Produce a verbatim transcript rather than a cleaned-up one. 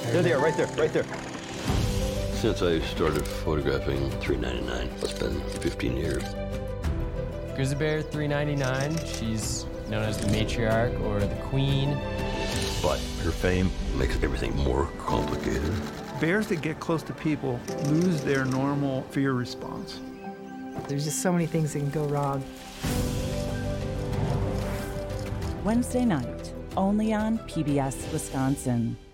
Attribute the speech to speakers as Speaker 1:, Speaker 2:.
Speaker 1: There they are, right there, right there.
Speaker 2: Since I started photographing three ninety-nine, it's been fifteen years.
Speaker 3: Grizzly Bear three ninety-nine, she's known as the matriarch or the queen.
Speaker 2: But her fame makes everything more complicated.
Speaker 4: Bears that get close to people lose their normal fear response.
Speaker 5: There's just so many things that can go wrong.
Speaker 6: Wednesday night, only on P B S Wisconsin.